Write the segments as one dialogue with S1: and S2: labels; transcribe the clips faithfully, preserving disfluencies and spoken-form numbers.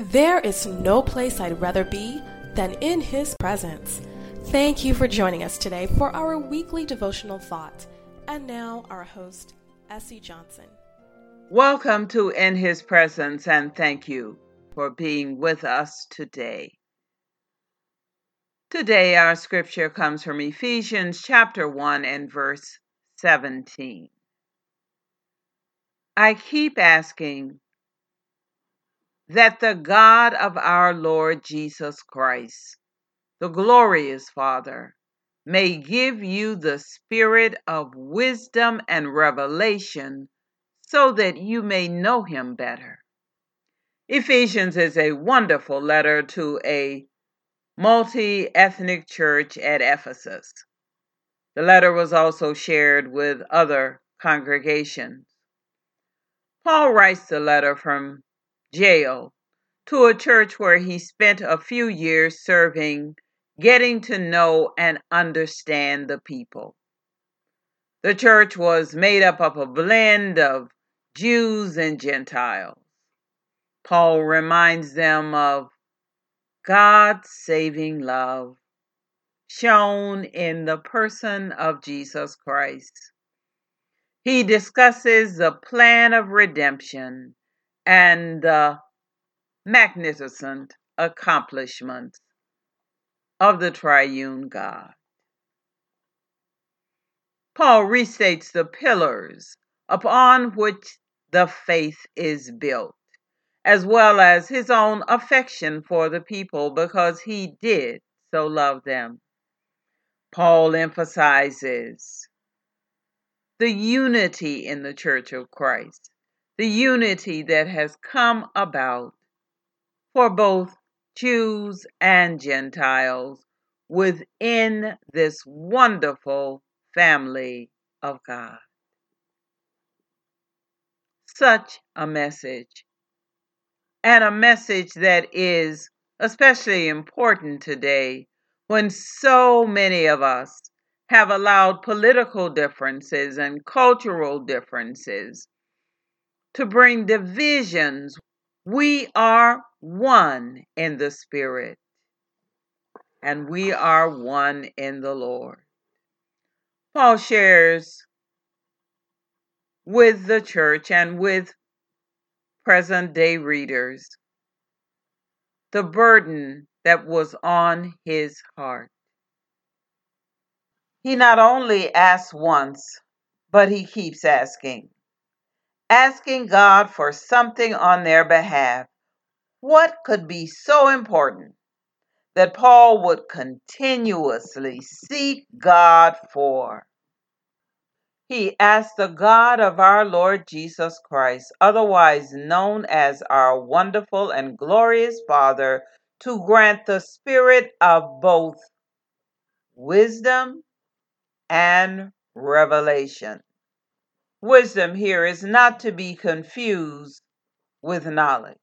S1: There is no place I'd rather be than in His presence. Thank you for joining us today for our weekly devotional thought. And now our host, Essie Johnson.
S2: Welcome to In His Presence, and thank you for being with us today. Today our scripture comes from Ephesians chapter one and verse seventeen. I keep asking that the God of our Lord Jesus Christ, the glorious Father, may give you the spirit of wisdom and revelation so that you may know Him better. Ephesians is a wonderful letter to a multi-ethnic church at Ephesus. The letter was also shared with other congregations. Paul writes the letter from jail to a church where he spent a few years serving, getting to know and understand the people. The church was made up of a blend of Jews and Gentiles. Paul reminds them of God's saving love shown in the person of Jesus Christ. He discusses the plan of redemption and the magnificent accomplishments of the triune God. Paul restates the pillars upon which the faith is built, as well as his own affection for the people because he did so love them. Paul emphasizes the unity in the Church of Christ, the unity that has come about for both Jews and Gentiles within this wonderful family of God. Such a message, and a message that is especially important today when so many of us have allowed political differences and cultural differences to bring divisions. We are one in the Spirit, and we are one in the Lord. Paul shares with the church and with present-day readers the burden that was on his heart. He not only asks once, but he keeps asking. Asking God for something on their behalf. What could be so important that Paul would continuously seek God for? He asked the God of our Lord Jesus Christ, otherwise known as our wonderful and glorious Father, to grant the spirit of both wisdom and revelation. Wisdom here is not to be confused with knowledge.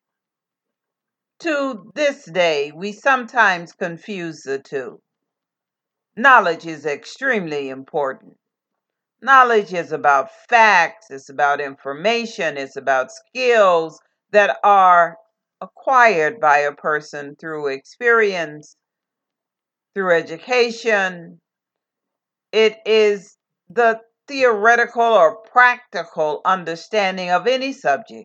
S2: To this day, we sometimes confuse the two. Knowledge is extremely important. Knowledge is about facts, it's about information, it's about skills that are acquired by a person through experience, through education. It is the theoretical or practical understanding of any subject.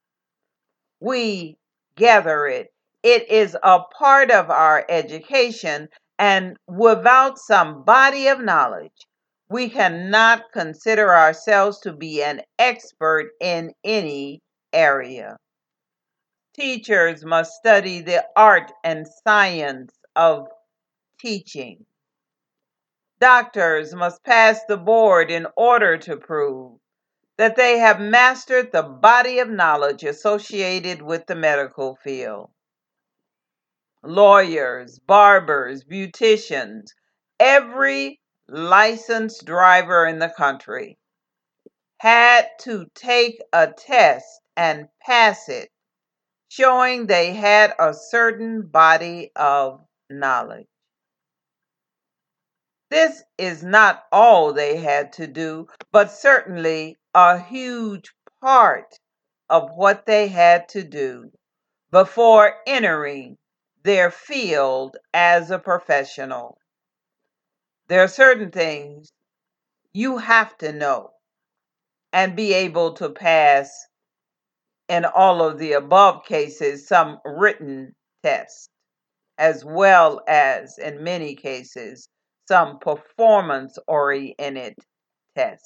S2: We gather it. It is a part of our education, and without some body of knowledge, we cannot consider ourselves to be an expert in any area. Teachers must study the art and science of teaching. Doctors must pass the board in order to prove that they have mastered the body of knowledge associated with the medical field. Lawyers, barbers, beauticians, every licensed driver in the country had to take a test and pass it, showing they had a certain body of knowledge. This is not all they had to do, but certainly a huge part of what they had to do, before entering their field as a professional. There are certain things you have to know and be able to pass, in all of the above cases, some written tests, as well as, in many cases, some performance-oriented tests.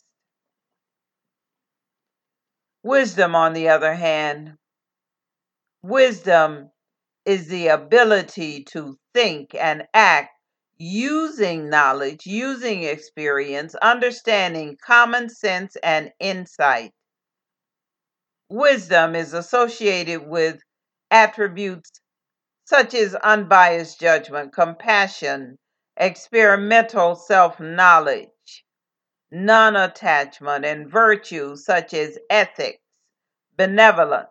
S2: Wisdom, on the other hand, wisdom is the ability to think and act using knowledge, using experience, understanding common sense and insight. Wisdom is associated with attributes such as unbiased judgment, compassion, experimental self-knowledge, non-attachment, and virtues such as ethics, benevolence.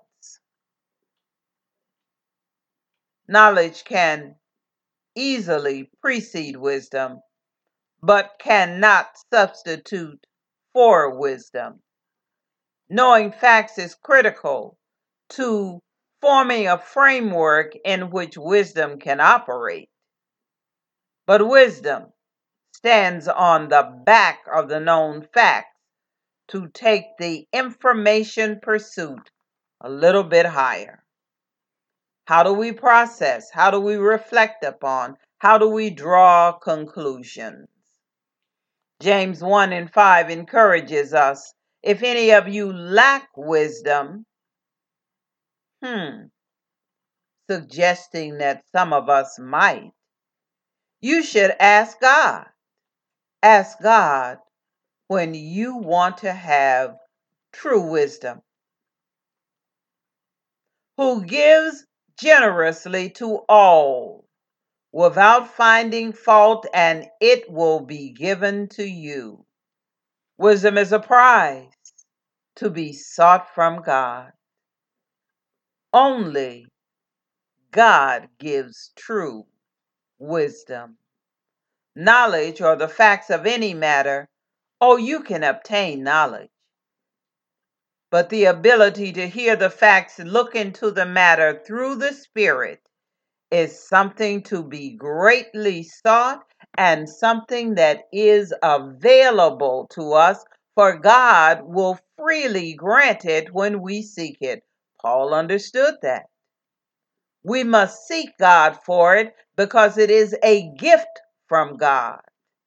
S2: Knowledge can easily precede wisdom, but cannot substitute for wisdom. Knowing facts is critical to forming a framework in which wisdom can operate. But wisdom stands on the back of the known facts to take the information pursuit a little bit higher. How do we process? How do we reflect upon? How do we draw conclusions? James one and five encourages us, if any of you lack wisdom, hmm, suggesting that some of us might, you should ask God. Ask God when you want to have true wisdom, who gives generously to all without finding fault, and it will be given to you. Wisdom is a prize to be sought from God. Only God gives true wisdom. Knowledge, or the facts of any matter, oh, you can obtain knowledge. But the ability to hear the facts, look into the matter through the Spirit, is something to be greatly sought and something that is available to us, for God will freely grant it when we seek it. Paul understood that. We must seek God for it because it is a gift from God.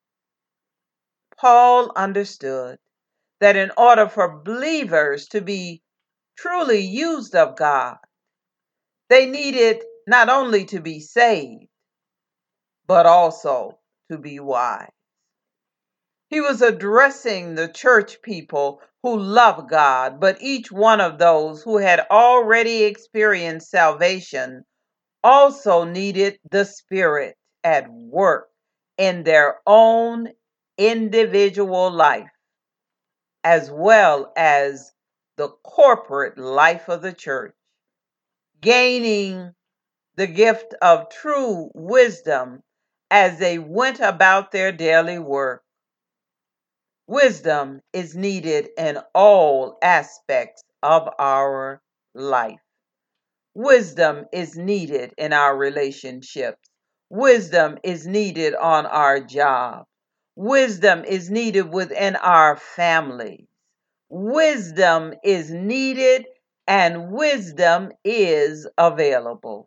S2: Paul understood that in order for believers to be truly used of God, they needed not only to be saved, but also to be wise. He was addressing the church people who love God, but each one of those who had already experienced salvation also needed the Spirit at work in their own individual life, as well as the corporate life of the church. Gaining the gift of true wisdom as they went about their daily work. Wisdom is needed in all aspects of our life. Wisdom is needed in our relationships. Wisdom is needed on our job. Wisdom is needed within our families. Wisdom is needed and wisdom is available.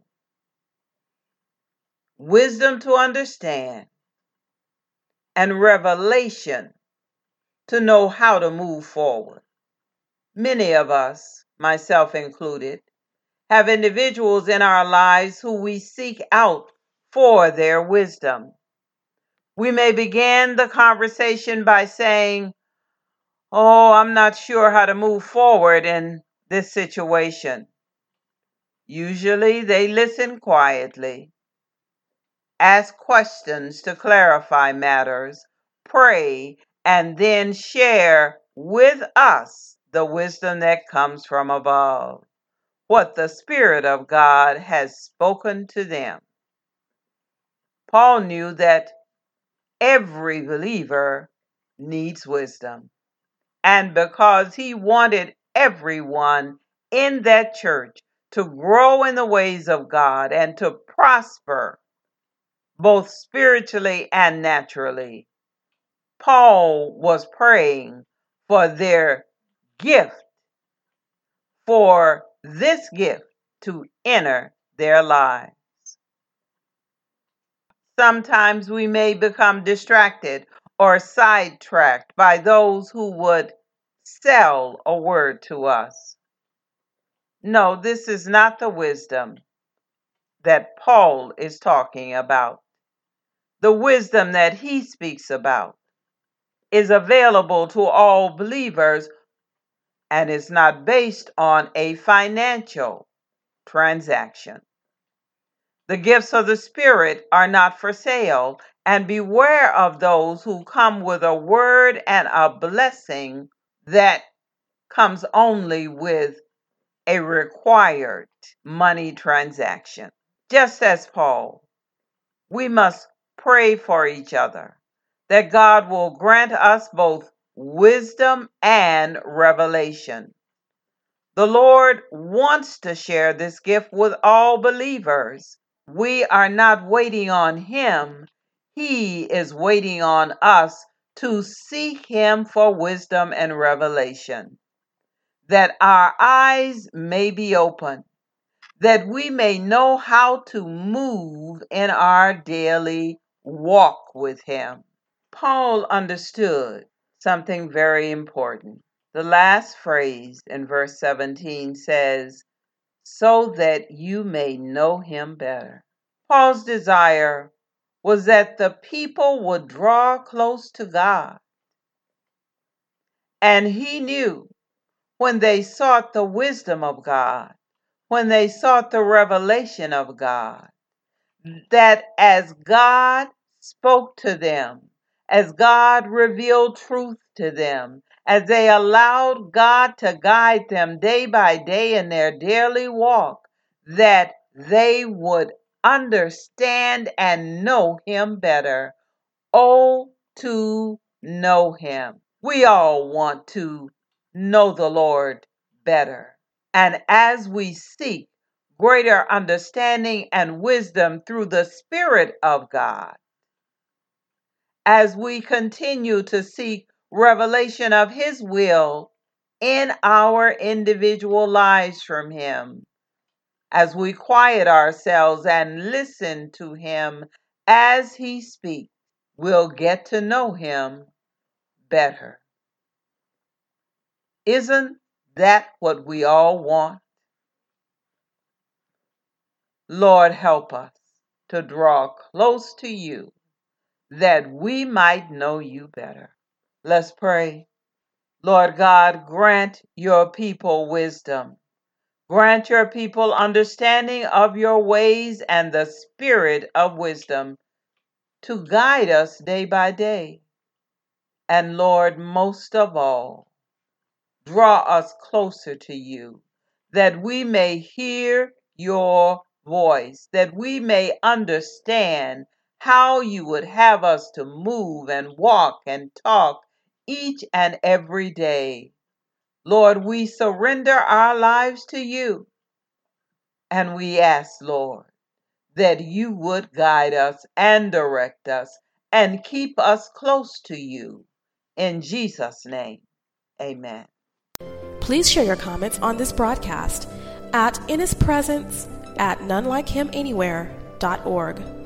S2: Wisdom to understand and revelation to know how to move forward. Many of us, myself included, have individuals in our lives who we seek out for their wisdom. We may begin the conversation by saying, "Oh, I'm not sure how to move forward in this situation." Usually they listen quietly, ask questions to clarify matters, pray, and then share with us the wisdom that comes from above, what the Spirit of God has spoken to them. Paul knew that every believer needs wisdom, and because he wanted everyone in that church to grow in the ways of God and to prosper both spiritually and naturally. Paul was praying for their gift, for this gift to enter their lives. Sometimes we may become distracted or sidetracked by those who would sell a word to us. No, this is not the wisdom that Paul is talking about. The wisdom that he speaks about is available to all believers and is not based on a financial transaction. The gifts of the Spirit are not for sale, and beware of those who come with a word and a blessing that comes only with a required money transaction. Just as Paul, we must pray for each other that God will grant us both wisdom and revelation. The Lord wants to share this gift with all believers. We are not waiting on Him. He is waiting on us to seek Him for wisdom and revelation, that our eyes may be open, that we may know how to move in our daily walk with Him. Paul understood something very important. The last phrase in verse seventeen says, so that you may know Him better. Paul's desire was that the people would draw close to God. And he knew when they sought the wisdom of God, when they sought the revelation of God, that as God spoke to them, as God revealed truth to them, as they allowed God to guide them day by day in their daily walk, that they would understand and know Him better. Oh, to know Him. We all want to know the Lord better. And as we seek greater understanding and wisdom through the Spirit of God, as we continue to seek revelation of His will in our individual lives from Him, as we quiet ourselves and listen to Him as He speaks, we'll get to know Him better. Isn't that what we all want? Lord, help us to draw close to You, that we might know You better. Let's pray. Lord God, grant Your people wisdom. Grant Your people understanding of Your ways and the spirit of wisdom to guide us day by day. And Lord, most of all, draw us closer to You, that we may hear Your voice, that we may understand how You would have us to move and walk and talk each and every day. Lord, we surrender our lives to You, and we ask, Lord, that You would guide us and direct us and keep us close to You. In Jesus' name, amen.
S1: Please share your comments on this broadcast at in his presence at none like him anywhere dot org.